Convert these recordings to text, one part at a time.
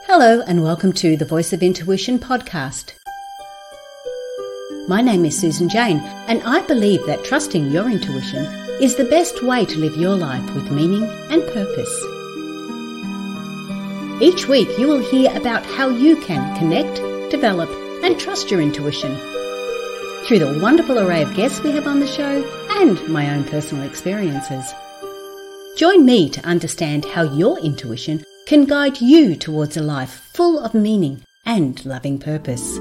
Hello and welcome to the Voice of Intuition podcast. My name is Susan Jane and I believe that trusting your intuition is the best way to live your life with meaning and purpose. Each week you will hear about how you can connect, develop and trust your intuition through the wonderful array of guests we have on the show and my own personal experiences. Join me to understand how your intuition can guide you towards a life full of meaning and loving purpose.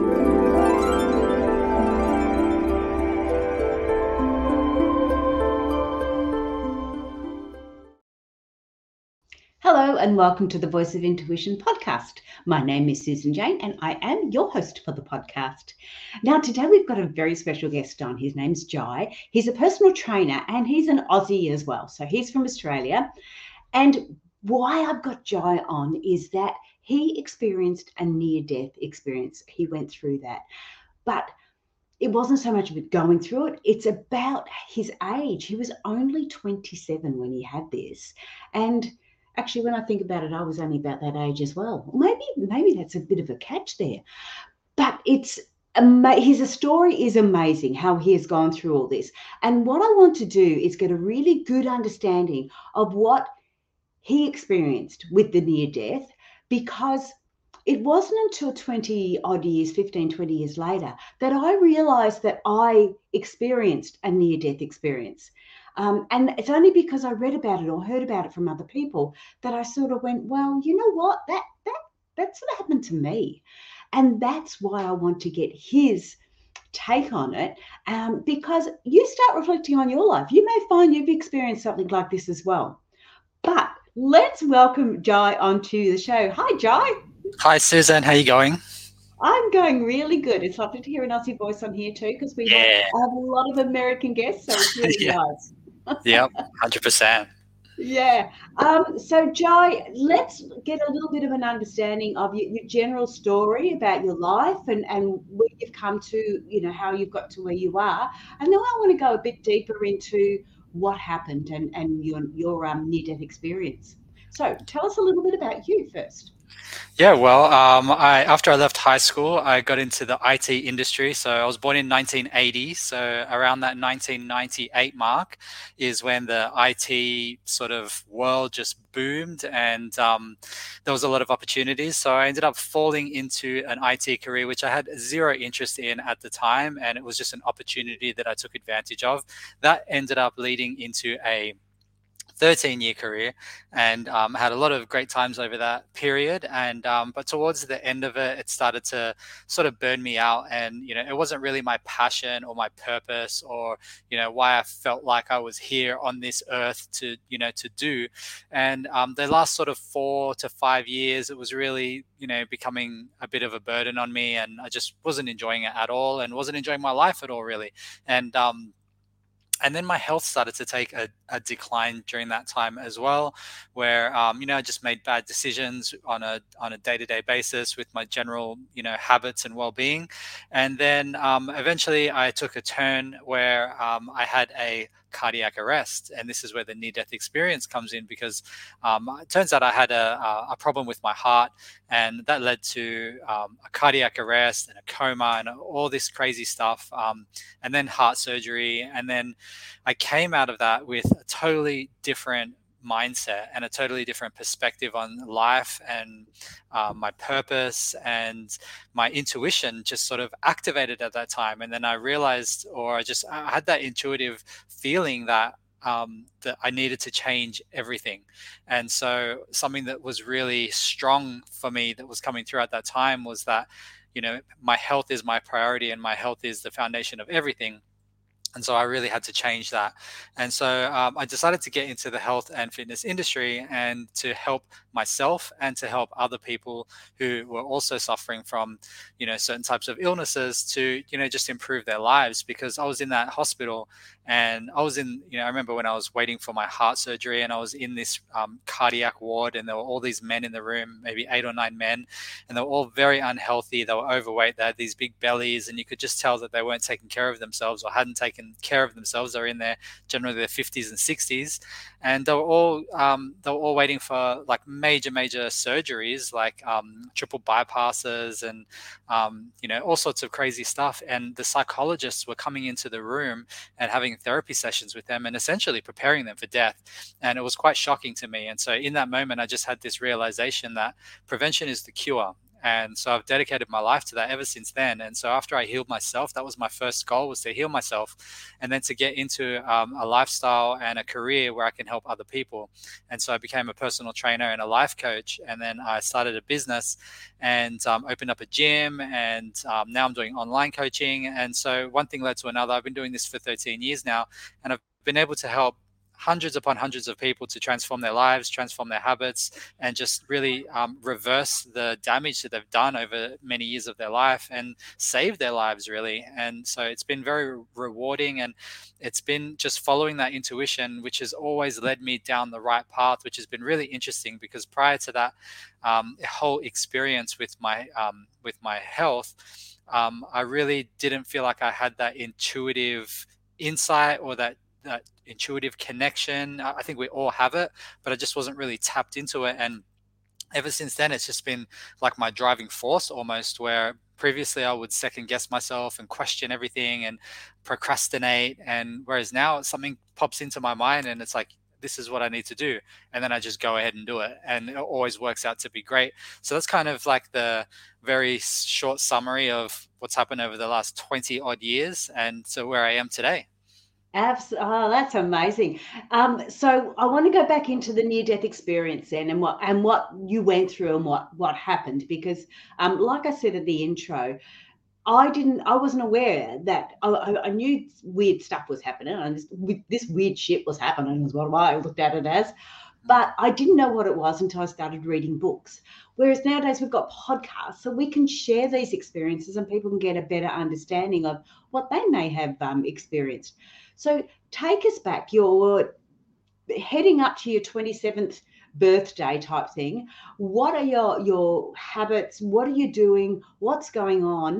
Hello and welcome to the Voice of Intuition podcast. My name is Susan Jane and I am your host for the podcast. Now today we've got a very special guest on. His name's Jai. He's a personal trainer and he's an Aussie as well. So he's from Australia. And why I've got Jai on is that he experienced a near-death experience. He went through that. But it wasn't so much about going through it. It's about his age. He was only 27 when he had this. And actually, when I think about it, I was only about that age as well. Maybe that's a bit of a catch there. But his story is amazing, how he has gone through all this. And what I want to do is get a really good understanding of what he experienced with the near death, because it wasn't until 20 years later that I realized that I experienced a near death experience. And it's only because I read about it or heard about it from other people that I sort of went, well, you know what, that sort of happened to me. And that's why I want to get his take on it, because you start reflecting on your life. You may find you've experienced something like this as well. But let's welcome Jai onto the show. Hi, Jai. Hi, Susan. How are you going? I'm going really good. It's lovely to hear an Aussie voice on here too, because we have a lot of American guests, so it's really nice. Yep, 100%. Yeah. So, Jai, let's get a little bit of an understanding of your general story about your life and where you've come to, how you've got to where you are. And then I want to go a bit deeper into what happened and your near-death experience. So tell us a little bit about you first. Yeah, well, after I left high school, I got into the IT industry. So I was born in 1980. So around that 1998 mark is when the IT sort of world just boomed and there was a lot of opportunities. So I ended up falling into an IT career, which I had zero interest in at the time. And it was just an opportunity that I took advantage of. That ended up leading into a 13-year career and had a lot of great times over that period. And but towards the end of it, it started to sort of burn me out. And, it wasn't really my passion or my purpose or, why I felt like I was here on this earth to do. And the last sort of 4 to 5 years, it was really, becoming a bit of a burden on me. And I just wasn't enjoying it at all and wasn't enjoying my life at all, really. And then my health started to take a decline during that time as well, where, I just made bad decisions on a day-to-day basis with my general, habits and well-being. And then eventually I took a turn where I had a cardiac arrest. And this is where the near-death experience comes in, because it turns out I had a problem with my heart, and that led to a cardiac arrest and a coma and all this crazy stuff, and then heart surgery. And then I came out of that with a totally different mindset and a totally different perspective on life and my purpose, and my intuition just sort of activated at that time. And then I realized, I had that intuitive feeling that that I needed to change everything. And so something that was really strong for me that was coming through at that time was that, my health is my priority and my health is the foundation of everything. And so I really had to change that. And so I decided to get into the health and fitness industry and to help myself and to help other people who were also suffering from, certain types of illnesses to, just improve their lives, because I was in that hospital And I was in, I remember when I was waiting for my heart surgery, and I was in this cardiac ward, and there were all these men in the room, maybe 8 or 9 men, and they were all very unhealthy. They were overweight. They had these big bellies, and you could just tell that they weren't taking care of themselves or hadn't taken care of themselves. They were in generally their 50s and 60s, and they were all waiting for like major surgeries, like triple bypasses and all sorts of crazy stuff. And the psychologists were coming into the room and having therapy sessions with them and essentially preparing them for death. And it was quite shocking to me. And so in that moment, I just had this realization that prevention is the cure. And so I've dedicated my life to that ever since then. And so after I healed myself, that was my first goal, was to heal myself, and then to get into a lifestyle and a career where I can help other people. And so I became a personal trainer and a life coach. And then I started a business and opened up a gym. And now I'm doing online coaching. And so one thing led to another. I've been doing this for 13 years now, and I've been able to help hundreds upon hundreds of people to transform their lives, transform their habits, and just really reverse the damage that they've done over many years of their life and save their lives, really. And so it's been very rewarding, and it's been just following that intuition, which has always led me down the right path, which has been really interesting, because prior to that whole experience with my health, I really didn't feel like I had that intuitive insight or that intuitive connection. I think we all have it, but I just wasn't really tapped into it. And ever since then, it's just been like my driving force almost, where previously I would second guess myself and question everything and procrastinate. And whereas now something pops into my mind and it's like, this is what I need to do. And then I just go ahead and do it. And it always works out to be great. So that's kind of like the very short summary of what's happened over the last 20 odd years. And so where I am today. Oh, that's amazing. So I want to go back into the near-death experience then, and what you went through and what happened, because like I said at the intro, I wasn't aware that I knew weird stuff was happening, and this weird shit was happening is what I looked at it as. But I didn't know what it was until I started reading books. Whereas nowadays we've got podcasts, so we can share these experiences and people can get a better understanding of what they may have experienced. So take us back. You're heading up to your 27th birthday type thing. What are your habits? What are you doing? What's going on?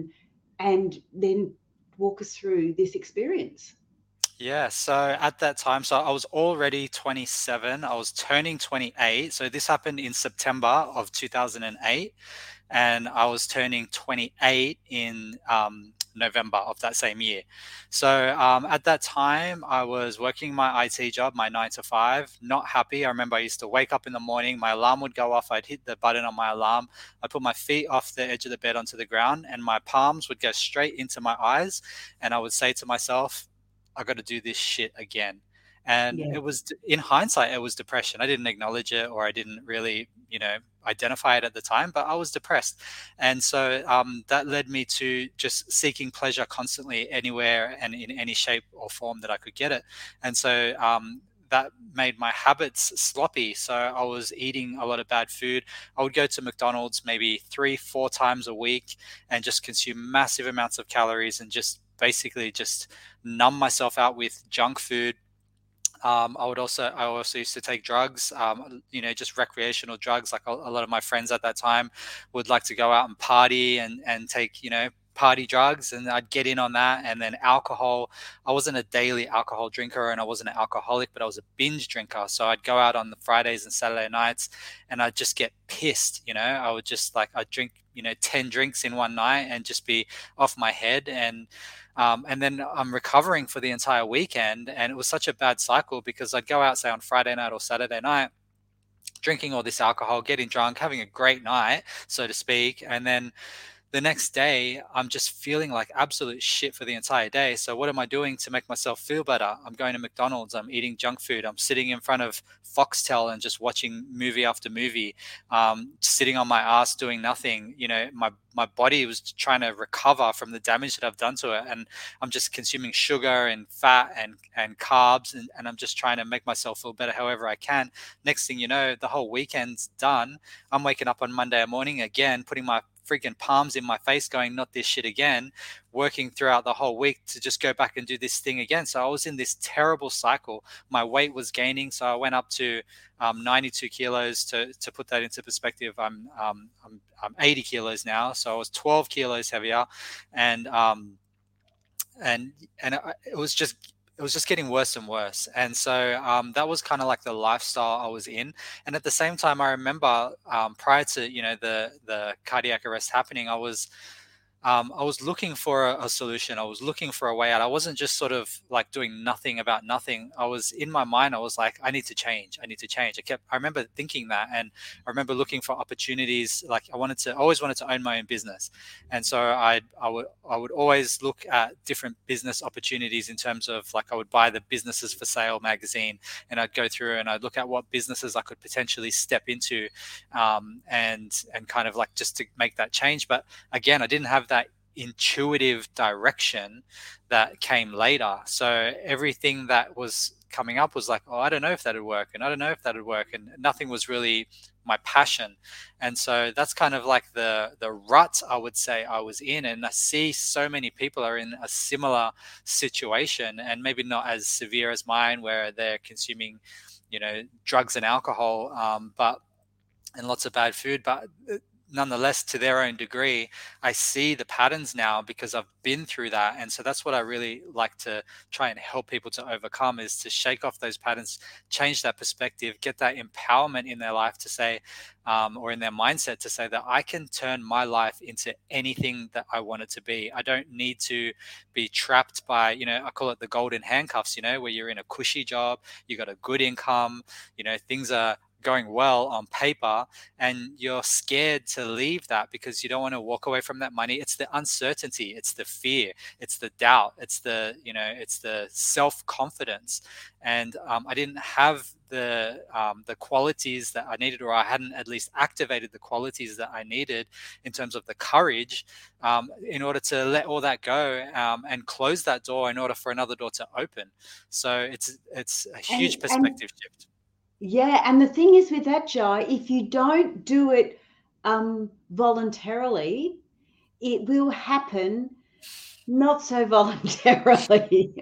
And then walk us through this experience. Yeah, so at that time, so I was already 27. I was turning 28. So this happened in September of 2008, and I was turning 28 in November of that same year. So at that time, I was working my IT job, my 9 to 5, not happy. I remember I used to wake up in the morning, my alarm would go off, I'd hit the button on my alarm, I'd put my feet off the edge of the bed onto the ground, and my palms would go straight into my eyes, and I would say to myself, I got to do this shit again. And Yeah. it was, in hindsight, it was depression. I didn't acknowledge it, or I didn't really, identify it at the time, but I was depressed. And so that led me to just seeking pleasure constantly, anywhere and in any shape or form that I could get it. And so that made my habits sloppy. So I was eating a lot of bad food. I would go to McDonald's maybe 3-4 times a week and just consume massive amounts of calories and just basically just numb myself out with junk food. I also used to take drugs, just recreational drugs. Like a lot of my friends at that time would like to go out and party and take, party drugs, and I'd get in on that. And then alcohol. I wasn't a daily alcohol drinker and I wasn't an alcoholic, but I was a binge drinker. So I'd go out on the Fridays and Saturday nights and I'd just get pissed. I would just I'd drink, 10 drinks in one night and just be off my head. And then I'm recovering for the entire weekend. And it was such a bad cycle because I'd go out, say, on Friday night or Saturday night, drinking all this alcohol, getting drunk, having a great night, so to speak. And then the next day, I'm just feeling like absolute shit for the entire day. So what am I doing to make myself feel better? I'm going to McDonald's, I'm eating junk food, I'm sitting in front of Foxtel and just watching movie after movie, sitting on my ass doing nothing. My body was trying to recover from the damage that I've done to it. And I'm just consuming sugar and fat and carbs, and I'm just trying to make myself feel better however I can. Next thing you know, the whole weekend's done. I'm waking up on Monday morning again, putting my freaking palms in my face going, not this shit again, working throughout the whole week to just go back and do this thing again. So I was in this terrible cycle. My weight was gaining. So I went up to 92 kilos. To put that into perspective, I'm 80 kilos now. So I was 12 kilos heavier. And it was just getting worse and worse. And so that was kind of like the lifestyle I was in. And at the same time, I remember prior to, you know, the cardiac arrest happening, I was looking for a solution. I was looking for a way out. I wasn't just sort of like doing nothing about nothing. I was in my mind, I was like, I need to change. I need to change. I remember thinking that. And I remember looking for opportunities. Like I always wanted to own my own business. And so I would always look at different business opportunities in terms of like, I would buy the Businesses for Sale magazine, and I'd go through and I'd look at what businesses I could potentially step into, and kind of like just to make that change. But again, I didn't have that intuitive direction that came later. So everything that was coming up was like, oh, I don't know if that would work, and I don't know if that would work, and nothing was really my passion. And so that's kind of like the rut I would say I was in. And I see so many people are in a similar situation, and maybe not as severe as mine, where they're consuming, you know, drugs and alcohol, and lots of bad food, but nonetheless, to their own degree, I see the patterns now because I've been through that. And so that's what I really like to try and help people to overcome, is to shake off those patterns, change that perspective, get that empowerment in their life to say, or in their mindset to say that I can turn my life into anything that I want it to be. I don't need to be trapped by, you know, I call it the golden handcuffs, you know, where you're in a cushy job, you got a good income, you know, things are going well on paper, and you're scared to leave that because you don't want to walk away from that money. It's the uncertainty, it's the fear, it's the doubt, it's the, you know, it's the self-confidence. And I didn't have the qualities that I needed, or I hadn't at least activated the qualities that I needed in terms of the courage, in order to let all that go, and close that door in order for another door to open. So it's a huge perspective shift. Yeah, and the thing is with that, Jai, if you don't do it voluntarily, it will happen not so voluntarily.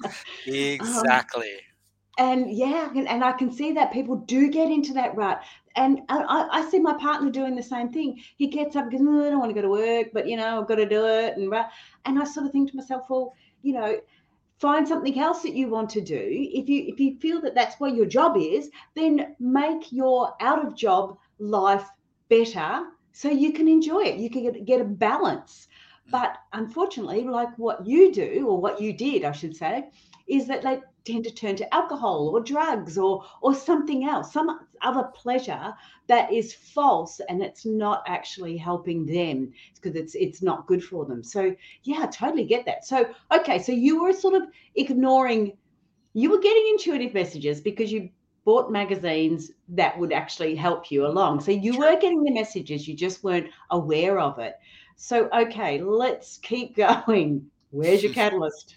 Exactly. And yeah, and I can see that people do get into that rut. And I see my partner doing the same thing. He gets up and goes, oh, I don't want to go to work, but, you know, I've got to do it. And I sort of think to myself, well, you know, find something else that you want to do. If you feel that that's what your job is, then make your out of job life better so you can enjoy it. You can get a balance. But unfortunately, like what you do, or what you did, I should say, is that they tend to turn to alcohol or drugs or something else, some other pleasure that is false, and it's not actually helping them because it's not good for them. So yeah, I totally get that. So okay, so you were sort of ignoring, you were getting intuitive messages because you bought magazines that would actually help you along. So you were getting the messages, you just weren't aware of it. So okay, let's keep going. Where's your catalyst?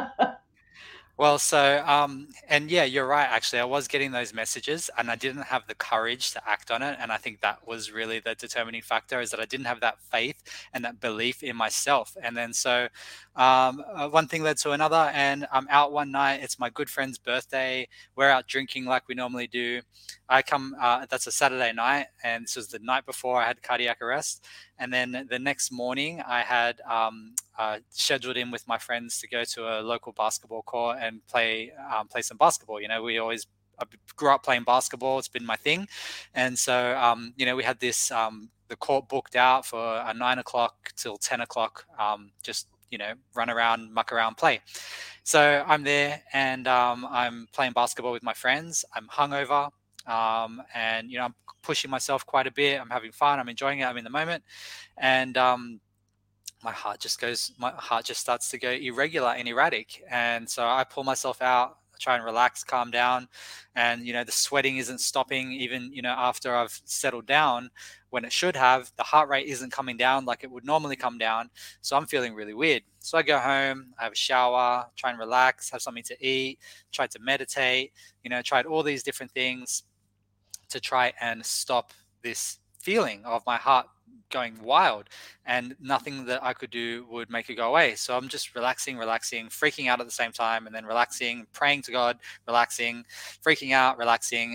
Well, so, and yeah, you're right. Actually, I was getting those messages and I didn't have the courage to act on it. And I think that was really the determining factor, is that I didn't have that faith and that belief in myself. And then so one thing led to another, and I'm out one night. It's my good friend's birthday. We're out drinking like we normally do. I come, that's a Saturday night, and this was the night before I had cardiac arrest. And then the next morning, I had scheduled in with my friends to go to a local basketball court and play some basketball. You know, I grew up playing basketball. It's been my thing. And so, you know, we had this, the court booked out for a 9 o'clock till 10 o'clock, just, you know, run around, muck around, play. So I'm there, and I'm playing basketball with my friends. I'm hungover. And, you know, I'm pushing myself quite a bit. I'm having fun. I'm enjoying it. I'm in the moment. And my heart just starts to go irregular and erratic. And so I pull myself out, try and relax, calm down. And, you know, the sweating isn't stopping even, you know, after I've settled down, when it should have. The heart rate isn't coming down like it would normally come down. So I'm feeling really weird. So I go home, I have a shower, try and relax, have something to eat, try to meditate, you know, tried all these different things to try and stop this feeling of my heart going wild, and nothing that I could do would make it go away. So I'm just relaxing, freaking out at the same time, and then relaxing, praying to God, relaxing, freaking out, relaxing.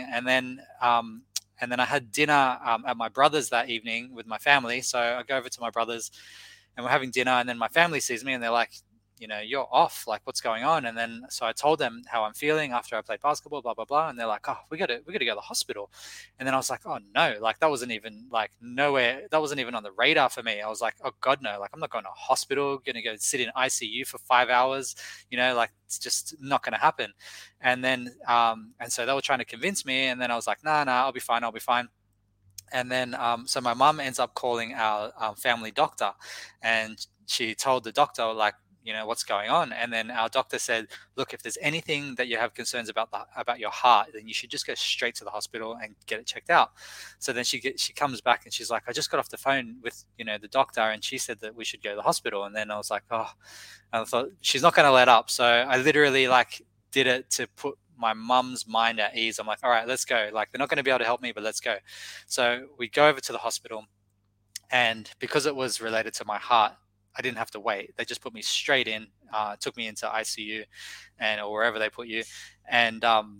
And then I had dinner at my brother's that evening with my family. So I go over to my brother's and we're having dinner, and then my family sees me and they're like, you're off, like what's going on? And then so I told them how I'm feeling after I played basketball, blah blah blah, and they're like, oh, we got to go to the hospital. And then I was like, oh no, like that wasn't even like nowhere, that wasn't even on the radar for me. I was like, oh god no, like I'm not going to hospital, gonna go sit in ICU for 5 hours, like it's just not going to happen. And then and so they were trying to convince me, and then I was like, nah, I'll be fine. And then so my mum ends up calling our family doctor, and she told the doctor, like, what's going on. And then our doctor said, look, if there's anything that you have concerns about your heart, then you should just go straight to the hospital and get it checked out. So then she comes back and she's like, I just got off the phone with the doctor, and she said that we should go to the hospital. And then I was like, oh, and I thought she's not going to let up. So I literally like did it to put my mum's mind at ease. I'm like, all right, let's go. Like, they're not going to be able to help me, but let's go. So we go over to the hospital, and because it was related to my heart, I didn't have to wait. They just put me straight in, took me into ICU or wherever they put you. And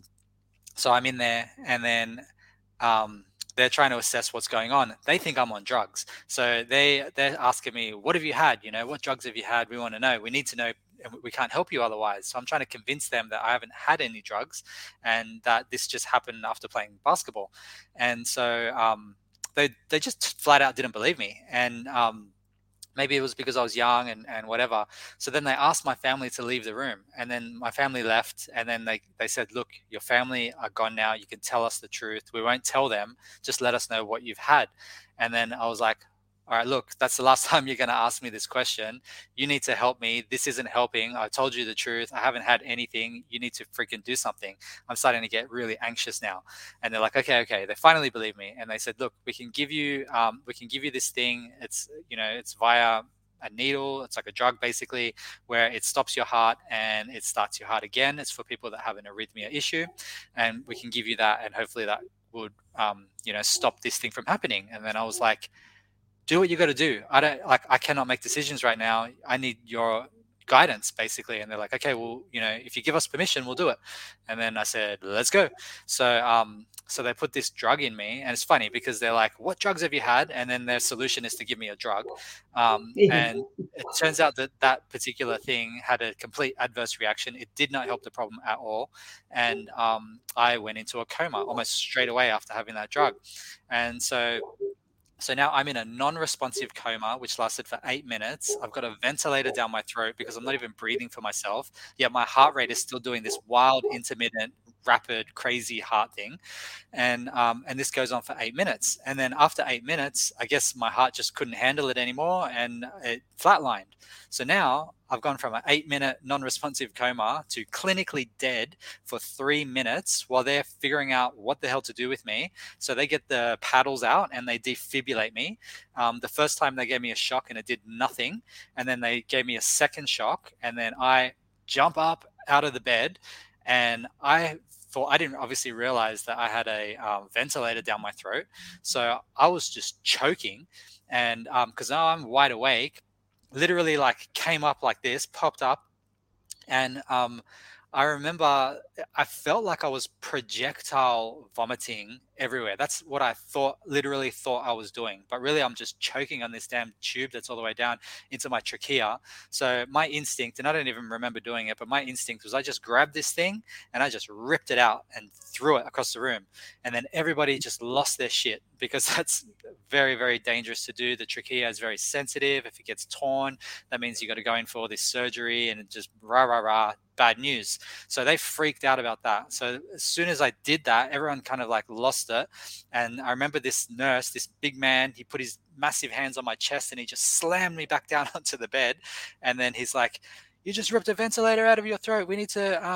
so I'm in there, and then they're trying to assess what's going on. They think I'm on drugs. So they're asking me, what have you had? What drugs have you had? We want to know. We need to know. We can't help you otherwise. So I'm trying to convince them that I haven't had any drugs and that this just happened after playing basketball. And so they just flat out didn't believe me. And maybe it was because I was young and whatever. So then they asked my family to leave the room, and then my family left. And then they said, look, your family are gone now. You can tell us the truth. We won't tell them. Just let us know what you've had. And then I was like, all right, look, that's the last time you're going to ask me this question. You need to help me. This isn't helping. I told you the truth. I haven't had anything. You need to freaking do something. I'm starting to get really anxious now. And they're like, okay. They finally believe me. And they said, look, we can give you this thing. It's, it's via a needle. It's like a drug basically, where it stops your heart and it starts your heart again. It's for people that have an arrhythmia issue. And we can give you that. And hopefully that would, stop this thing from happening. And then I was like, do what you got to do. I cannot make decisions right now. I need your guidance basically. And they're like, okay, well, if you give us permission, we'll do it. And then I said, let's go. So they put this drug in me, and it's funny because they're like, what drugs have you had? And then their solution is to give me a drug. And it turns out that particular thing had a complete adverse reaction. It did not help the problem at all. And I went into a coma almost straight away after having that drug. And so now I'm in a non-responsive coma, which lasted for 8 minutes. I've got a ventilator down my throat because I'm not even breathing for myself. Yet my heart rate is still doing this wild, intermittent, rapid, crazy heart thing. And this goes on for 8 minutes. And then after 8 minutes, I guess my heart just couldn't handle it anymore and it flatlined. So now I've gone from an 8-minute non-responsive coma to clinically dead for 3 minutes while they're figuring out what the hell to do with me. So they get the paddles out and they defibrillate me. The first time they gave me a shock and it did nothing. And then they gave me a second shock. And then I jump up out of the bed, and I didn't obviously realize that I had a ventilator down my throat. So I was just choking. And because now I'm wide awake, literally like came up like this, popped up. And I remember I felt like I was projectile vomiting everywhere. That's what I literally thought I was doing. But really, I'm just choking on this damn tube that's all the way down into my trachea. So my instinct, and I don't even remember doing it, but my instinct was I just grabbed this thing and I just ripped it out and threw it across the room. And then everybody just lost their shit because that's very, very dangerous to do. The trachea is very sensitive. If it gets torn, that means you got to go in for all this surgery, and it just bad news. So they freaked out about that. So as soon as I did that, everyone kind of like lost it. And I remember this nurse, this big man, he put his massive hands on my chest and he just slammed me back down onto the bed. And then he's like, you just ripped a ventilator out of your throat. We need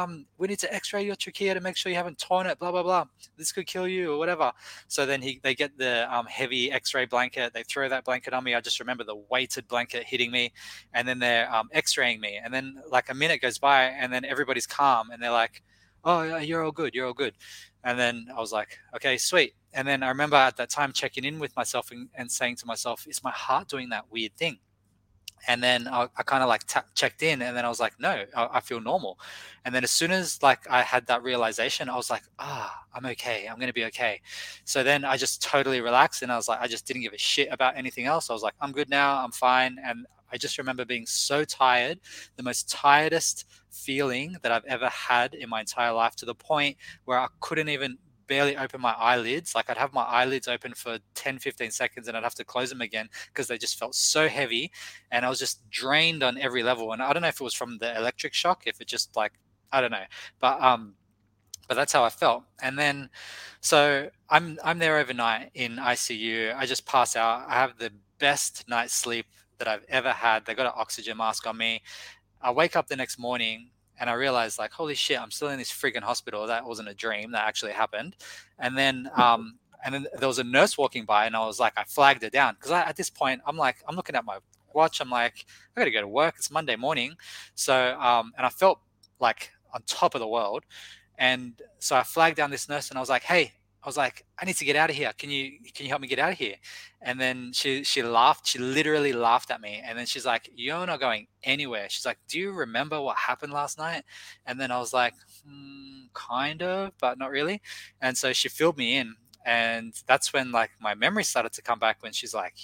to x-ray your trachea to make sure you haven't torn it, blah, blah, blah. This could kill you or whatever. So then they get the heavy x-ray blanket. They throw that blanket on me. I just remember the weighted blanket hitting me, and then they're x-raying me. And then like a minute goes by and then everybody's calm and they're like, oh, yeah, you're all good. You're all good. And then I was like, okay, sweet. And then I remember at that time checking in with myself and saying to myself, is my heart doing that weird thing? And then I kind of like checked in, and then I was like, no, I feel normal. And then as soon as like I had that realization, I was like, I'm okay, I'm going to be okay. So then I just totally relaxed, and I was like, I just didn't give a shit about anything else. I was like, I'm good now, I'm fine. And I just remember being so tired, the most tiredest feeling that I've ever had in my entire life, to the point where I couldn't even barely open my eyelids. Like I'd have my eyelids open for 10-15 seconds and I'd have to close them again because they just felt so heavy, and I was just drained on every level. And I don't know if it was from the electric shock, if it just like, I don't know, but but that's how I felt. And then so I'm there overnight in ICU. I just pass out. I have the best night's sleep that I've ever had. They got an oxygen mask on me. I wake up the next morning and I realized, like, holy shit, I'm still in this friggin' hospital. That wasn't a dream. That actually happened. And then there was a nurse walking by, and I was like, I flagged her down because at this point, I'm like, I'm looking at my watch. I'm like, I got to go to work. It's Monday morning. So, and I felt like on top of the world. And so I flagged down this nurse, and I was like, hey, I was like, I need to get out of here. Can you help me get out of here? And then she laughed. She literally laughed at me. And then she's like, you're not going anywhere. She's like, do you remember what happened last night? And then I was like, kind of, but not really. And so she filled me in. And that's when like my memory started to come back, when she's like,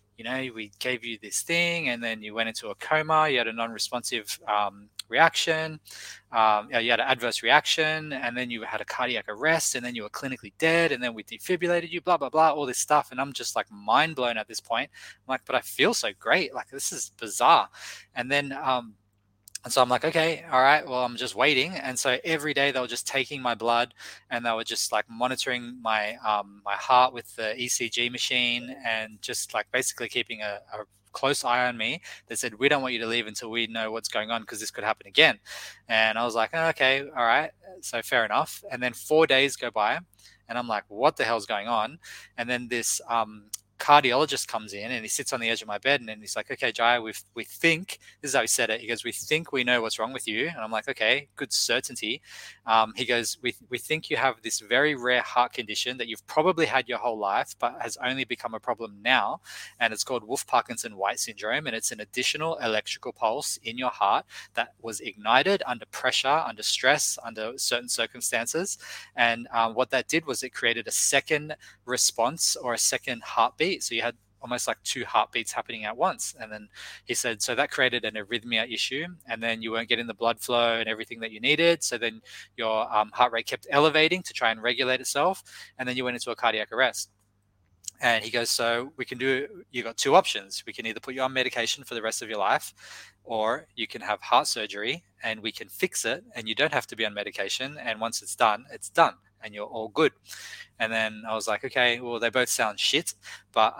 we gave you this thing, and then you went into a coma. You had a non-responsive reaction. You had an adverse reaction, and then you had a cardiac arrest, and then you were clinically dead, and then we defibrillated you, blah, blah, blah, all this stuff. And I'm just like mind blown at this point. I'm like, but I feel so great. Like, this is bizarre. And then, and so I'm like, okay, all right, well, I'm just waiting. And so every day they were just taking my blood, and they were just like monitoring my my heart with the ECG machine, and just like basically keeping a close eye on me. They said, we don't want you to leave until we know what's going on, because this could happen again. And I was like, oh, okay, all right, so fair enough. And then 4 days go by, and I'm like, what the hell's going on? And then this cardiologist comes in, and he sits on the edge of my bed, and then he's like, okay, Jai, we think, this is how he said it, he goes, we think we know what's wrong with you. And I'm like, okay, good certainty. He goes, we think you have this very rare heart condition that you've probably had your whole life, but has only become a problem now, and it's called Wolff-Parkinson-White syndrome, and it's an additional electrical pulse in your heart that was ignited under pressure, under stress, under certain circumstances. And what that did was it created a second response, or a second heartbeat. So you had almost like two heartbeats happening at once. And then he said, so that created an arrhythmia issue, and then you weren't getting the blood flow and everything that you needed. So then your heart rate kept elevating to try and regulate itself. And then you went into a cardiac arrest. And he goes, so you got two options. We can either put you on medication for the rest of your life, or you can have heart surgery and we can fix it, and you don't have to be on medication. And once it's done, and you're all good. And then I was like, okay, well, they both sound shit, but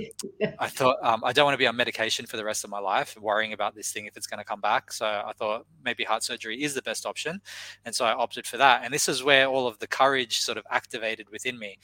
I thought, I don't want to be on medication for the rest of my life, worrying about this thing if it's going to come back. So I thought maybe heart surgery is the best option. And so I opted for that. And this is where all of the courage sort of activated within me.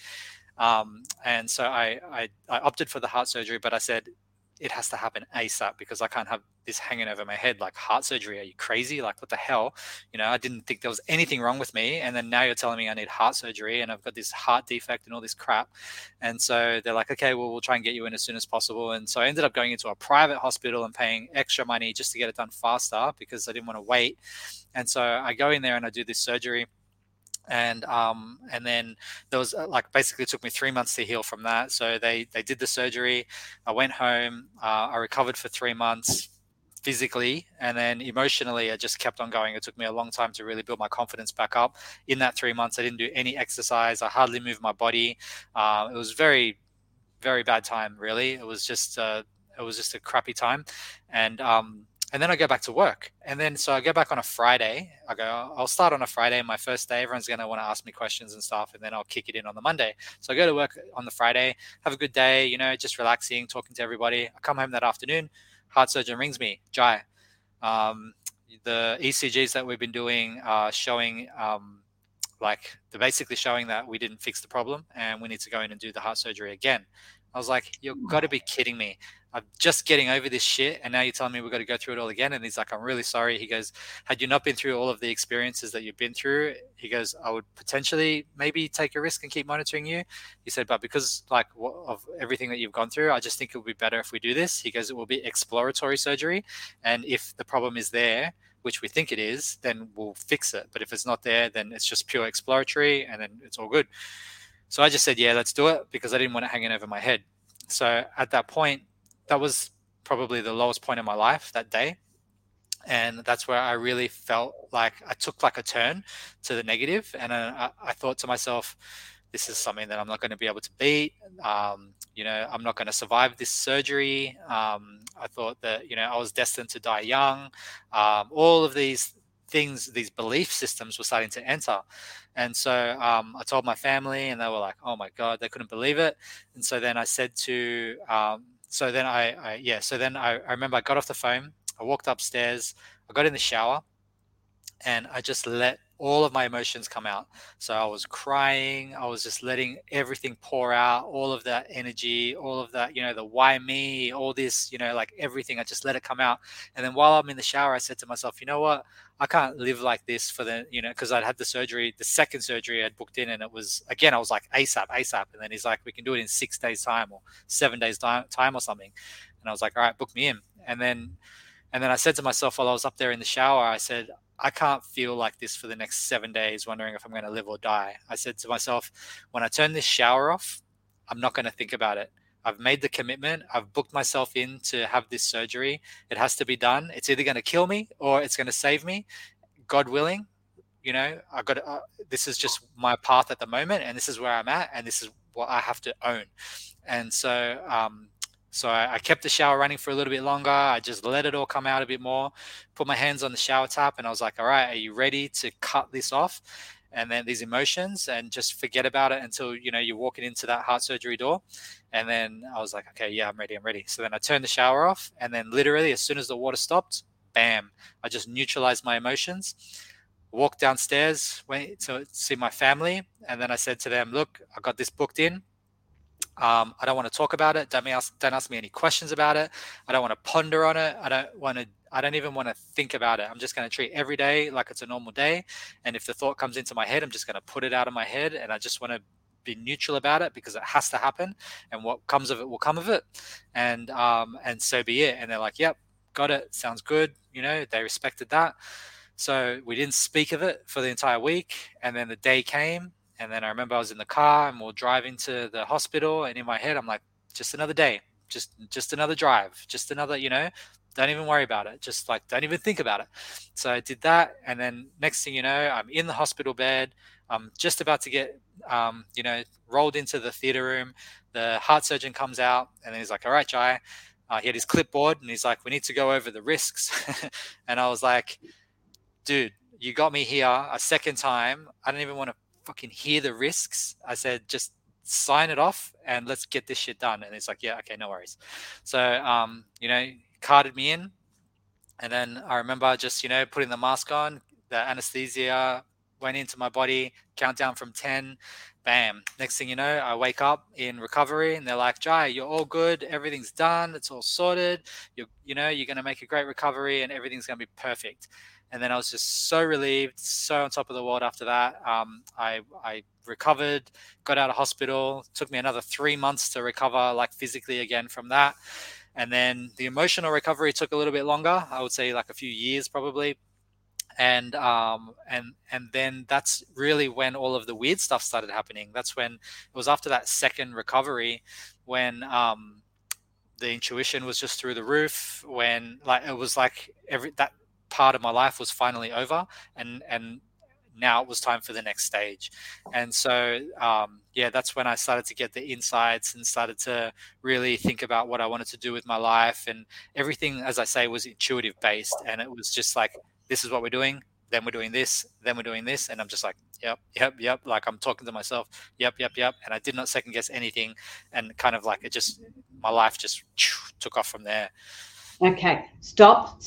And so I opted for the heart surgery, but I said, it has to happen ASAP, because I can't have this hanging over my head. Like, heart surgery? Are you crazy? Like, what the hell? I didn't think there was anything wrong with me. And then now you're telling me I need heart surgery, and I've got this heart defect and all this crap. And so they're like, okay, well, we'll try and get you in as soon as possible. And so I ended up going into a private hospital and paying extra money just to get it done faster, because I didn't want to wait. And so I go in there and I do this surgery. And then there was like, basically it took me 3 months to heal from that. So they did the surgery. I went home. I recovered for 3 months physically, and then emotionally I just kept on going. It took me a long time to really build my confidence back up. In that 3 months, I didn't do any exercise. I hardly moved my body. It was very, very bad time, really. It was just a crappy time. And then I go back to work. And then so I go back on a Friday. I'll start on a Friday, my first day. Everyone's going to want to ask me questions and stuff. And then I'll kick it in on the Monday. So I go to work on the Friday, have a good day, just relaxing, talking to everybody. I come home that afternoon. Heart surgeon rings me, Jai. The ECGs that we've been doing are showing, they're basically showing that we didn't fix the problem, and we need to go in and do the heart surgery again. I was like, you've got to be kidding me. I'm just getting over this shit, and now you're telling me we've got to go through it all again. And he's like, I'm really sorry. He goes, had you not been through all of the experiences that you've been through, he goes, I would potentially maybe take a risk and keep monitoring you. He said, but because like of everything that you've gone through, I just think it would be better if we do this. He goes, it will be exploratory surgery, and if the problem is there, which we think it is, then we'll fix it. But if it's not there, then it's just pure exploratory, and then it's all good. So I just said, yeah, let's do it, because I didn't want it hanging over my head. So at that point, that was probably the lowest point in my life that day. And that's where I really felt like I took like a turn to the negative. And I thought to myself, this is something that I'm not going to be able to beat. I'm not going to survive this surgery. I thought that, I was destined to die young. All of these things, these belief systems were starting to enter. And so I told my family, and they were like, oh my God, they couldn't believe it. And so then I said to, so then I remember I got off the phone, I walked upstairs, I got in the shower, and I just let all of my emotions come out. So I was crying, I was just letting everything pour out, all of that energy, all of that, the why me, all this, like everything, I just let it come out. And then while I'm in the shower, I said to myself, you know what, I can't live like this for the, because I'd had the surgery, the second surgery I'd booked in, and it was, again, I was like ASAP. And then he's like, we can do it in 6 days time or 7 days time or something. And I was like, all right, book me in. And then I said to myself while I was up there in the shower, I said, I can't feel like this for the next 7 days, wondering if I'm going to live or die. I said to myself, when I turn this shower off, I'm not going to think about it. I've made the commitment. I've booked myself in to have this surgery. It has to be done. It's either going to kill me or it's going to save me. God willing, this is just my path at the moment, and this is where I'm at, and this is what I have to own. And so, I kept the shower running for a little bit longer. I just let it all come out a bit more, put my hands on the shower tap, and I was like, all right, are you ready to cut this off? And then these emotions, and just forget about it until, you're walking into that heart surgery door. And then I was like, okay, yeah, I'm ready. So then I turned the shower off, and then literally as soon as the water stopped, bam, I just neutralized my emotions, walked downstairs, went to see my family. And then I said to them, look, I got this booked in. I don't want to talk about it. Don't ask me any questions about it. I don't want to ponder on it. I don't even want to think about it. I'm just going to treat every day like it's a normal day. And if the thought comes into my head, I'm just going to put it out of my head. And I just want to be neutral about it, because it has to happen. And what comes of it will come of it. And so be it. And they're like, yep, got it. Sounds good. They respected that. So we didn't speak of it for the entire week. And then the day came. And then I remember I was in the car, and we're driving to the hospital, and in my head, I'm like, just another day, just another drive, just another, don't even worry about it. Just like, don't even think about it. So I did that. And then next thing you know, I'm in the hospital bed. I'm just about to get, rolled into the theater room. The heart surgeon comes out, and he's like, all right, Jai. He had his clipboard, and he's like, we need to go over the risks. And I was like, dude, you got me here a second time. I don't even want to fucking hear the risks. I said, just sign it off and let's get this shit done. And he's like, yeah, okay, no worries. So, carted me in. And then I remember just, putting the mask on, the anesthesia went into my body, countdown from 10, bam. Next thing you know, I wake up in recovery, and they're like, Jai, you're all good. Everything's done. It's all sorted. You're going to make a great recovery, and everything's going to be perfect. And then I was just so relieved, so on top of the world after that. I recovered, got out of hospital. It took me another 3 months to recover, like physically again from that. And then the emotional recovery took a little bit longer. I would say like a few years probably. And then that's really when all of the weird stuff started happening. That's when it was after that second recovery when the intuition was just through the roof, when like it was like that part of my life was finally over, and now it was time for the next stage. And so that's when I started to get the insights and started to really think about what I wanted to do with my life. And everything, as I say, was intuitive based, and it was just like, this is what we're doing, then we're doing this, then we're doing this. And I'm just like, yep. Like I'm talking to myself, yep. And I did not second guess anything. And kind of like my life just took off from there. Okay, stop.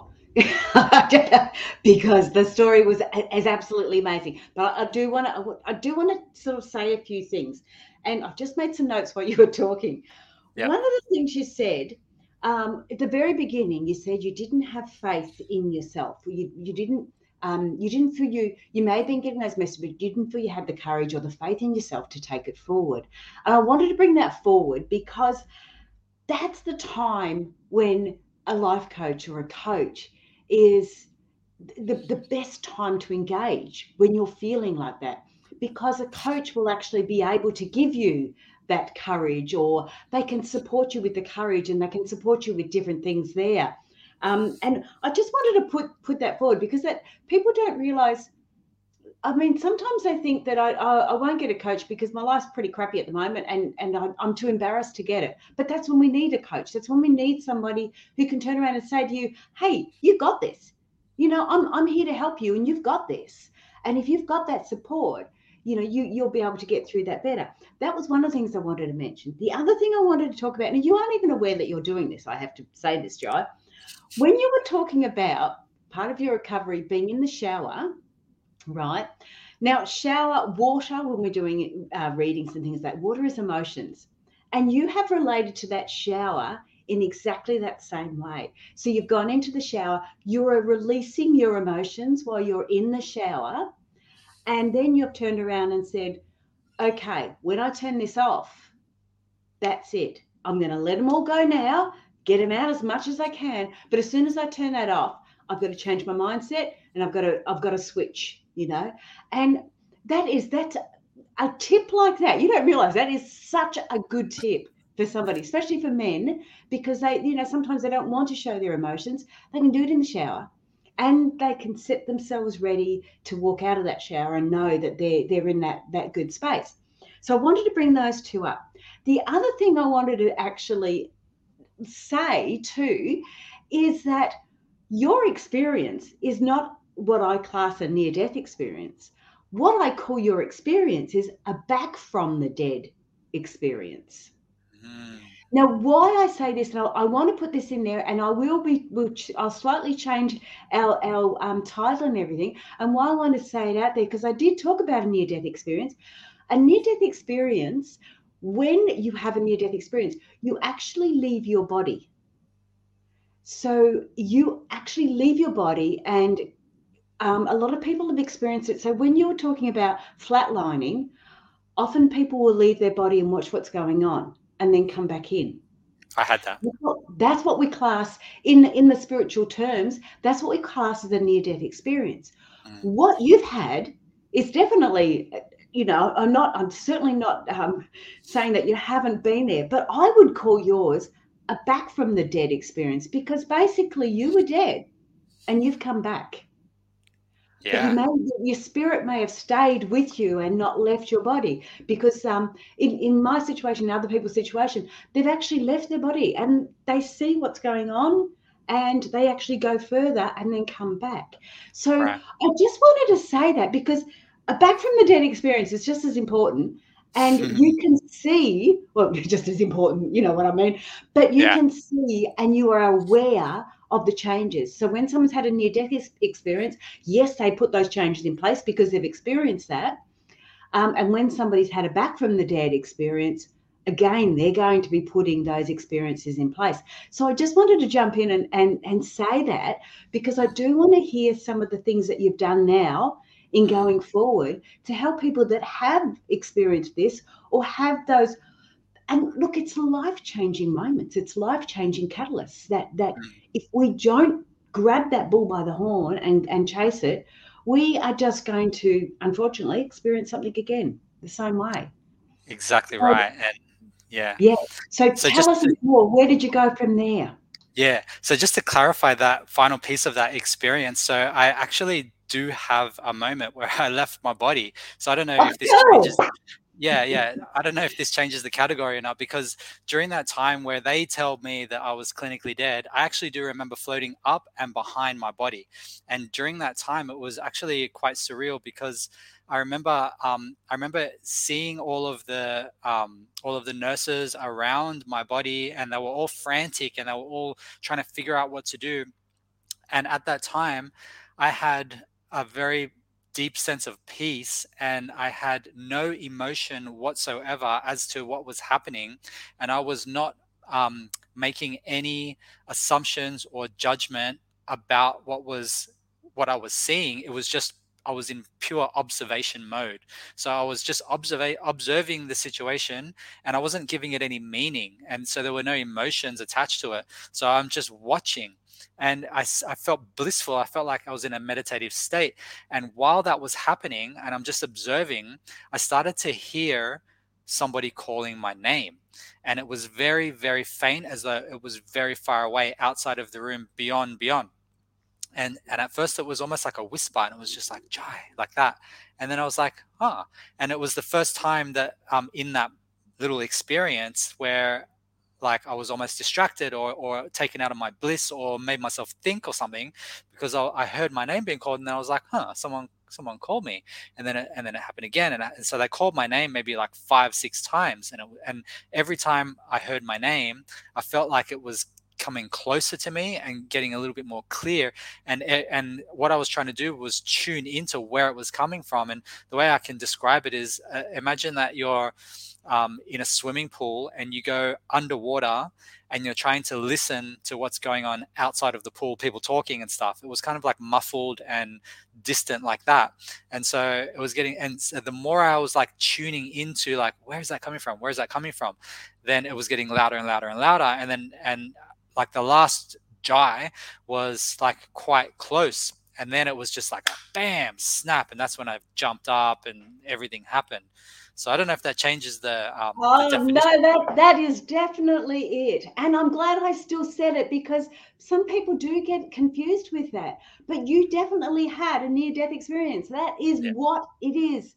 Because the story is absolutely amazing. But I do want to sort of say a few things. And I've just made some notes while you were talking. Yep. One of the things you said At the very beginning, you said you didn't have faith in yourself. You didn't feel you may have been getting those messages, but you didn't feel you had the courage or the faith in yourself to take it forward. And I wanted to bring that forward because that's the time when a life coach or a coach is the best time to engage, when you're feeling like that, because a coach will actually be able to give you that courage, or they can support you with the courage, and they can support you with different things there. And I just wanted to put that forward, because that people don't realize. I mean, sometimes they think that I won't get a coach because my life's pretty crappy at the moment, and I'm too embarrassed to get it. But that's when we need a coach. That's when we need somebody who can turn around and say to you, "Hey, you got this. You know, I'm here to help you, and you've got this." And if you've got that support, you know, you'll be able to get through that better. That was one of the things I wanted to mention. The other thing I wanted to talk about, and you aren't even aware that you're doing this, I have to say this, Jai. When you were talking about part of your recovery being in the shower, right? Now, shower water, when we're doing readings and things like water is emotions. And you have related to that shower in exactly that same way. So you've gone into the shower, you're releasing your emotions while you're in the shower. And then you've turned around and said, okay, when I turn this off, that's it. I'm going to let them all go now, get them out as much as I can. But as soon as I turn that off, I've got to change my mindset, and I've got to switch, you know. And that's a tip like that. You don't realize that is such a good tip for somebody, especially for men, because they, you know, sometimes they don't want to show their emotions. They can do it in the shower, and they can set themselves ready to walk out of that shower and know that they're in that good space. So I wanted to bring those two up. The other thing I wanted to actually say too is that your experience is not what I class a near-death experience. What I call your experience is a back from the dead experience. Mm. Now, why I say this, and I want to put this in there, and I'll slightly change our title and everything. And why I want to say it out there, because I did talk about a near-death experience. A near-death experience, when you have a near-death experience, you actually leave your body. So you actually leave your body, and a lot of people have experienced it. So when you're talking about flatlining, often people will leave their body and watch what's going on and then come back in. I had that. That's what we class in the spiritual terms. That's what we class as a near-death experience. Mm. What you've had is definitely, you know, I'm certainly not saying that you haven't been there, but I would call yours a back from the dead experience, because basically you were dead and you've come back. Yeah. But your spirit may have stayed with you and not left your body, because in my situation, other people's situation, they've actually left their body and they see what's going on, and they actually go further and then come back. So Right. I just wanted to say that, because a back from the dead experience is just as important. And you can see, well, just as important, you know what I mean, but you Yeah. can see and you are aware of the changes. So when someone's had a near-death experience, yes, they put those changes in place because they've experienced that. And when somebody's had a back from the dead experience, again, they're going to be putting those experiences in place. So I just wanted to jump in and say that, because I do want to hear some of the things that you've done now in going forward to help people that have experienced this or have those. And look, it's life-changing moments. It's life-changing catalysts that if we don't grab that bull by the horn and chase it, we are just going to, unfortunately, experience something again the same way. Exactly So, right. And yeah. yeah. So So tell just us a bit more. Where did you go from there? Yeah. So just to clarify that final piece of that experience, so I actually do have a moment where I left my body. So I don't know if this changes. Oh, Yeah. I don't know if this changes the category or not, because during that time where they told me that I was clinically dead, I actually do remember floating up and behind my body. And during that time, it was actually quite surreal, because I remember seeing all of the nurses around my body, and they were all frantic and they were all trying to figure out what to do. And at that time, I had a very deep sense of peace, and I had no emotion whatsoever as to what was happening. And I was not making any assumptions or judgment about what I was seeing. It was just, I was in pure observation mode. So I was just observing the situation, and I wasn't giving it any meaning. And so there were no emotions attached to it. So I'm just watching. And I felt blissful. I felt like I was in a meditative state. And while that was happening and I'm just observing, I started to hear somebody calling my name. And it was very, very faint, as though it was very far away outside of the room, beyond. And at first it was almost like a whisper, and it was just like Jai, like that. And then I was like, huh. And it was the first time that in that little experience where like I was almost distracted or taken out of my bliss, or made myself think or something, because I heard my name being called, and then I was like, huh, someone called me. And then it happened again, and so they called my name maybe like 5-6 times, and every time I heard my name, I felt like it was coming closer to me and getting a little bit more clear. And what I was trying to do was tune into where it was coming from. And the way I can describe it is, imagine that you're in a swimming pool and you go underwater and you're trying to listen to what's going on outside of the pool, people talking and stuff. It was kind of like muffled and distant like that. And so it was getting, and so the more I was like tuning into like, where is that coming from? Where is that coming from? Then it was getting louder and louder and louder. And like the last Jai was like quite close. And then it was just like a bam, snap. And that's when I jumped up and everything happened. So I don't know if that changes the Oh no, definition. that is definitely it. And I'm glad I still said it, because some people do get confused with that. But you definitely had a near-death experience. That is Yeah. what it is.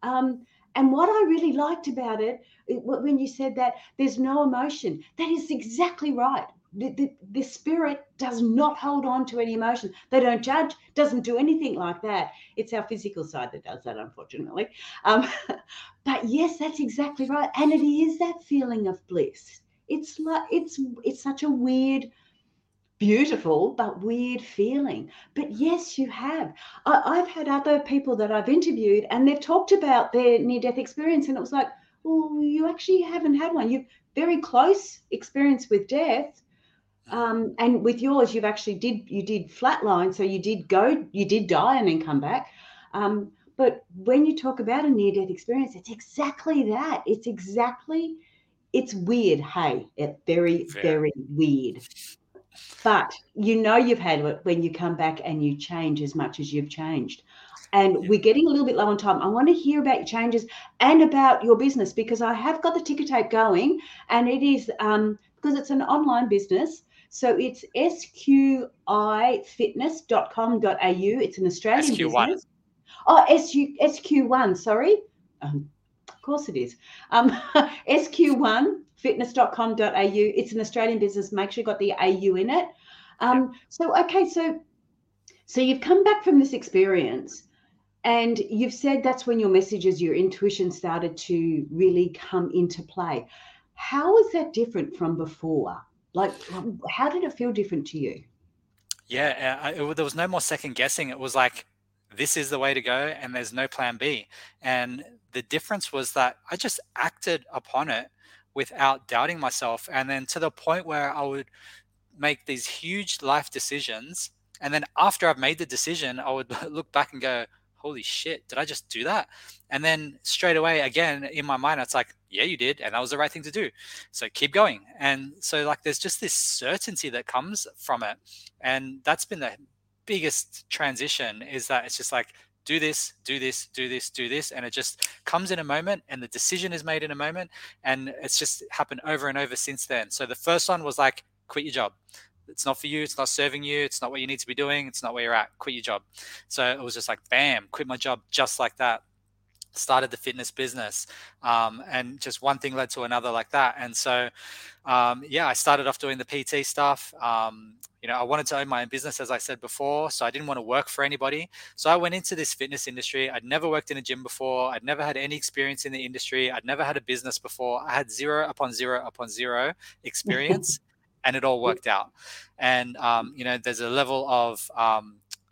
And what I really liked about when you said that there's no emotion, that is exactly right. The spirit does not hold on to any emotion. They don't judge, doesn't do anything like that. It's our physical side that does that, unfortunately. Um, but yes, that's exactly right. And it is that feeling of bliss. It's like it's such a weird, beautiful but weird feeling. But yes, you have. I've had other people that I've interviewed, and they've talked about their near-death experience, and it was like, well, you actually haven't had one. You've very close experience with death. And with yours, you did flatline, so you did die and then come back. But when you talk about a near-death experience, it's exactly that. It's weird. Hey, it's very, Very. very weird. But you know you've had it when you come back and you change as much as you've changed. And Yeah. we're getting a little bit low on time. I want to hear about your changes and about your business, because I have got the ticker tape going, and it is because it's an online business. So it's sqifitness.com.au. It's an Australian SQ1. business. Oh, SQ1, sorry. Of course it is. SQ1fitness.com.au. It's an Australian business. Make sure you got the AU in it. Yeah. So you've come back from this experience, and you've said that's when your messages, your intuition started to really come into play. How is that different from before? Like, how did it feel different to you? Yeah. There was no more second guessing. It was like, this is the way to go, and there's no plan B. And the difference was that I just acted upon it without doubting myself. And then to the point where I would make these huge life decisions. And then after I've made the decision, I would look back and go, holy shit, did I just do that? And then straight away, again, in my mind, it's like, yeah, you did. And that was the right thing to do. So keep going. And so, like, there's just this certainty that comes from it. And that's been the biggest transition, is that it's just like, do this, do this, do this, do this. And it just comes in a moment, and the decision is made in a moment. And it's just happened over and over since then. So the first one was like, quit your job. It's not for you. It's not serving you. It's not what you need to be doing. It's not where you're at. Quit your job. So it was just like, bam, quit my job just like that. Started the fitness business, and just one thing led to another like that. And so, yeah, I started off doing the PT stuff. I wanted to own my own business, as I said before, so I didn't want to work for anybody. So I went into this fitness industry. I'd never worked in a gym before. I'd never had any experience in the industry. I'd never had a business before. I had zero upon zero upon zero experience, and it all worked out. And there's a level of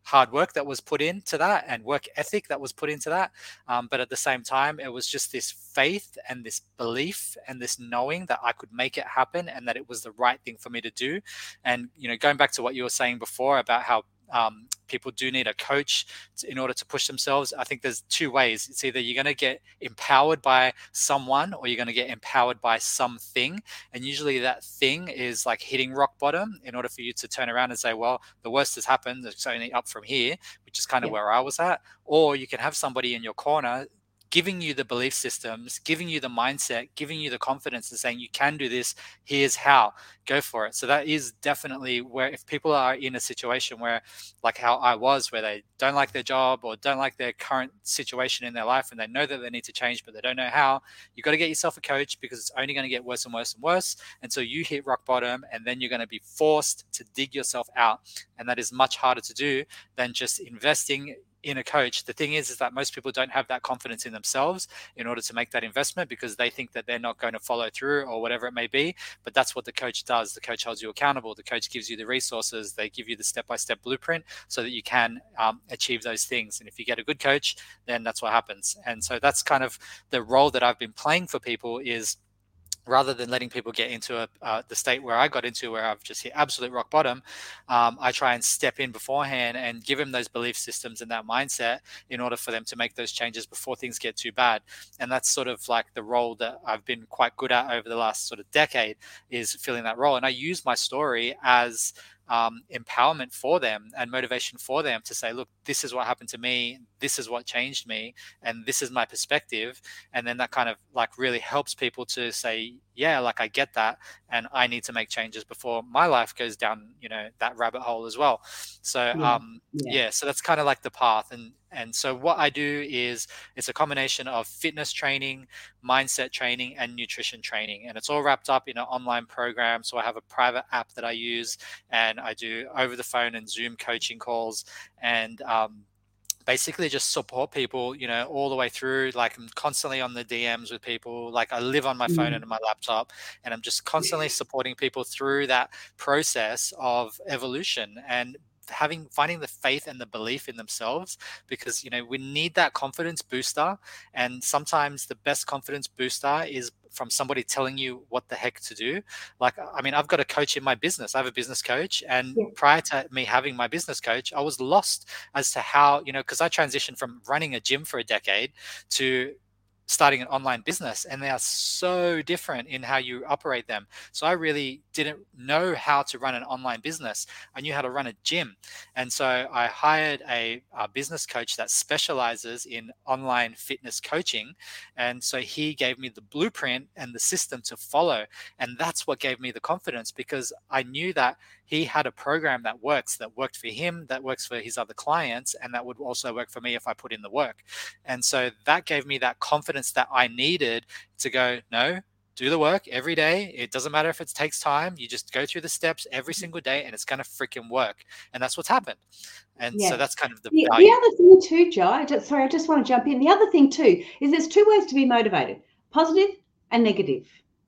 hard work that was put into that and work ethic that was put into that. But at the same time, it was just this faith and this belief and this knowing that I could make it happen and that it was the right thing for me to do. And, going back to what you were saying before about how people do need a coach in order to push themselves. I think there's two ways. It's either you're going to get empowered by someone or you're going to get empowered by something. And usually that thing is like hitting rock bottom in order for you to turn around and say, well, the worst has happened. It's only up from here, which is kind of where I was at. Or you can have somebody in your corner giving you the belief systems, giving you the mindset, giving you the confidence and saying, you can do this, here's how, go for it. So that is definitely where, if people are in a situation where, like how I was, where they don't like their job or don't like their current situation in their life and they know that they need to change, but they don't know how, you've got to get yourself a coach because it's only going to get worse and worse and worse until you hit rock bottom, and then you're going to be forced to dig yourself out. And that is much harder to do than just investing in a coach. The thing is that most people don't have that confidence in themselves in order to make that investment because they think that they're not going to follow through or whatever it may be. But that's what the coach does. The coach holds you accountable. The coach gives you the resources. They give you the step-by-step blueprint so that you can achieve those things. And if you get a good coach, then that's what happens. And so that's kind of the role that I've been playing for people, is rather than letting people get into the state where I got into, where I've just hit absolute rock bottom, I try and step in beforehand and give them those belief systems and that mindset in order for them to make those changes before things get too bad. And that's sort of like the role that I've been quite good at over the last sort of decade, is filling that role. And I use my story as empowerment for them and motivation for them to say, look, this is what happened to me, this is what changed me, and this is my perspective. And then that kind of like really helps people to say, yeah, like I get that, and I need to make changes before my life goes down, that rabbit hole as well. So so that's kind of like the path. And so what I do is it's a combination of fitness training, mindset training, and nutrition training. And it's all wrapped up in an online program. So I have a private app that I use, and I do over the phone and Zoom coaching calls, and basically just support people, all the way through. Like I'm constantly on the DMs with people. Like I live on my phone and my laptop, and I'm just constantly supporting people through that process of evolution and finding the faith and the belief in themselves, because we need that confidence booster. And sometimes the best confidence booster is from somebody telling you what the heck to do. Like, I mean, I've got a coach in my business. I have a business coach. And prior to me having my business coach, I was lost as to how, because I transitioned from running a gym for a decade to starting an online business, and they are so different in how you operate them. So I really didn't know how to run an online business. I knew how to run a gym. And so I hired a business coach that specializes in online fitness coaching. And so he gave me the blueprint and the system to follow. And that's what gave me the confidence, because I knew that he had a program that worked for him, that works for his other clients, and that would also work for me if I put in the work. And so that gave me that confidence that I needed to go, no, do the work every day. It doesn't matter if it takes time. You just go through the steps every single day, and it's going to freaking work. And that's what's happened. And so that's kind of the value. The other thing too, Joe, I just want to jump in. The other thing too is there's two ways to be motivated: positive and negative.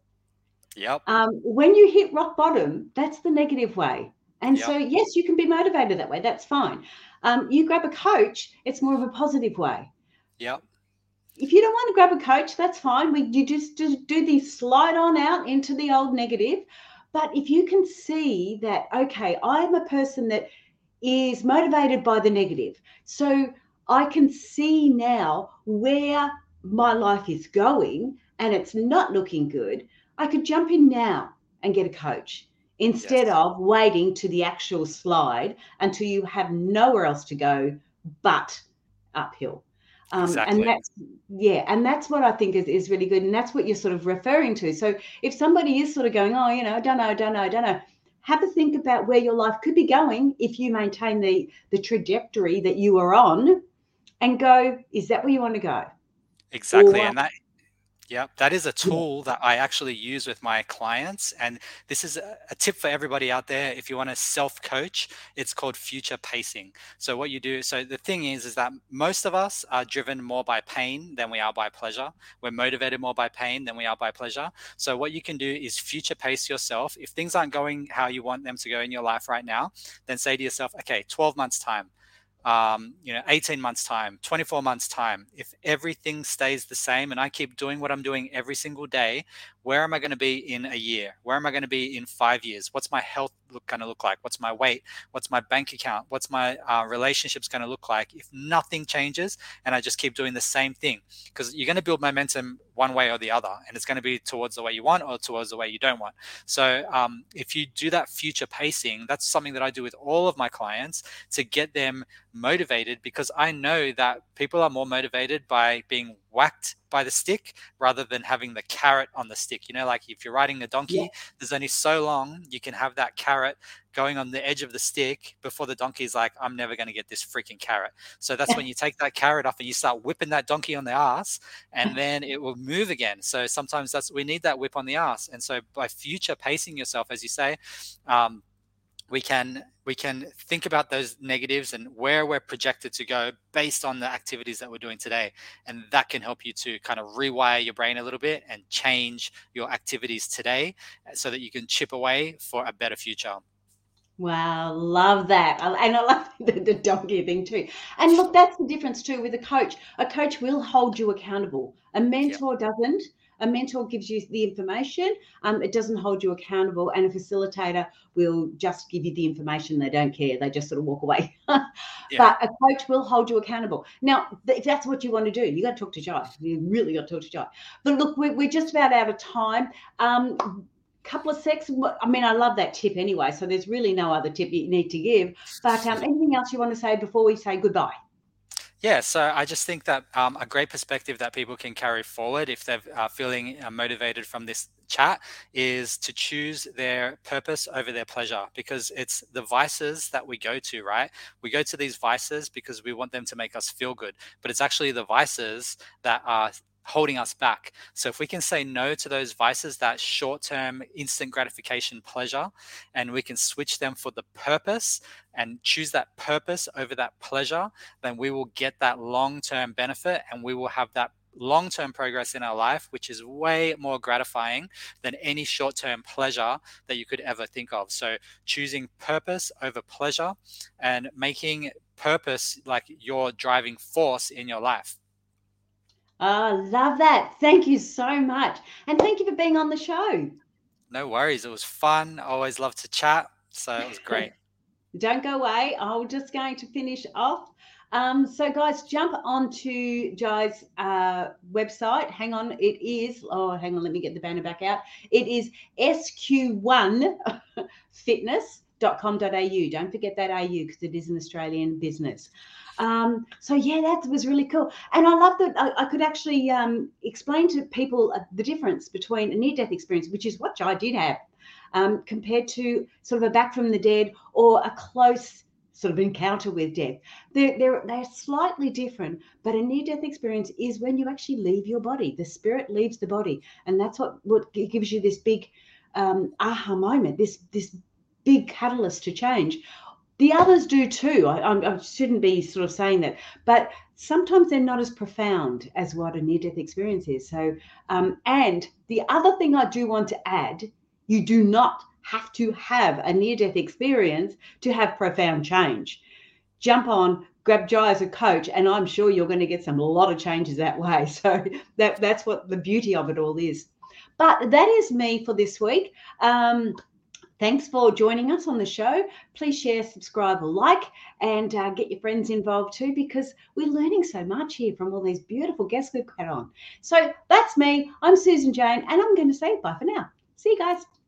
Yep. When you hit rock bottom, that's the negative way. And so, yes, you can be motivated that way. That's fine. You grab a coach, it's more of a positive way. Yep. If you don't want to grab a coach, that's fine. You just do the slide on out into the old negative. But if you can see that, okay, I'm a person that is motivated by the negative. So I can see now where my life is going and it's not looking good. I could jump in now and get a coach instead of waiting to the actual slide until you have nowhere else to go but uphill. Exactly. And that's what I think is really good. And that's what you're sort of referring to. So if somebody is sort of going, oh, I don't know, have a think about where your life could be going if you maintain the trajectory that you are on, and go, is that where you want to go? Exactly. And that is a tool that I actually use with my clients. And this is a tip for everybody out there. If you want to self-coach, it's called future pacing. So what you do, so the thing is that most of us are driven more by pain than we are by pleasure. We're motivated more by pain than we are by pleasure. So what you can do is future pace yourself. If things aren't going how you want them to go in your life right now, then say to yourself, okay, 12 months time, 18 months time, 24 months time, if everything stays the same and I keep doing what I'm doing every single day, where am I going to be in a year? Where am I going to be in 5 years? What's my health going to look like? What's my weight? What's my bank account? What's my relationships going to look like if nothing changes and I just keep doing the same thing? Because you're going to build momentum one way or the other, and it's going to be towards the way you want or towards the way you don't want. So if you do that future pacing, that's something that I do with all of my clients to get them motivated, because I know that people are more motivated by being whacked by the stick rather than having the carrot on the stick. Like if you're riding a donkey, there's only so long you can have that carrot going on the edge of the stick before the donkey's like, I'm never going to get this freaking carrot. So that's when you take that carrot off and you start whipping that donkey on the ass, and then it will move again. So sometimes we need that whip on the ass. And so by future pacing yourself, as you say, we can think about those negatives and where we're projected to go based on the activities that we're doing today. And that can help you to kind of rewire your brain a little bit and change your activities today so that you can chip away for a better future. Wow, love that. And I love the donkey thing too. And look, that's the difference too with a coach. A coach will hold you accountable. A mentor doesn't. A mentor gives you the information. It doesn't hold you accountable. And a facilitator will just give you the information. They don't care. They just sort of walk away. But a coach will hold you accountable. Now, if that's what you want to do, you got to talk to Jai. You really got to talk to Jai. But look, we're just about out of time. Couple of secs. I mean, I love that tip anyway. So there's really no other tip you need to give. But anything else you want to say before we say goodbye? Yeah, so I just think that a great perspective that people can carry forward if they're feeling motivated from this chat is to choose their purpose over their pleasure, because it's the vices that we go to, right? We go to these vices because we want them to make us feel good, but it's actually the vices that are holding us back. So if we can say no to those vices, that short-term instant gratification pleasure, and we can switch them for the purpose and choose that purpose over that pleasure, then we will get that long-term benefit and we will have that long-term progress in our life, which is way more gratifying than any short-term pleasure that you could ever think of. So choosing purpose over pleasure and making purpose like your driving force in your life. Oh, love that. Thank you so much. And thank you for being on the show. No worries. It was fun. I always love to chat. So it was great. Don't go away. I'm just going to finish off. So guys, jump onto Jai's website. Hang on. It is, hang on. Let me get the banner back out. It is sq1fitness.com.au. Don't forget that AU because it is an Australian business. So yeah, that was really cool. And I love that I could actually explain to people the difference between a near-death experience, which is what I did have, compared to sort of a back from the dead or a close sort of encounter with death. They're slightly different, but a near-death experience is when you actually leave your body. The spirit leaves the body, and that's what gives you this big aha moment, this big catalyst to change. The others do too. I shouldn't be sort of saying that, but sometimes they're not as profound as what a near-death experience is. So, and the other thing I do want to add, you do not have to have a near-death experience to have profound change. Jump on, grab Jai as a coach, and I'm sure you're going to get a lot of changes that way. So that's what the beauty of it all is. But that is me for this week. Thanks for joining us on the show. Please share, subscribe, or like, and get your friends involved too, because we're learning so much here from all these beautiful guests we've had on. So that's me. I'm Susan Jane, and I'm going to say bye for now. See you guys.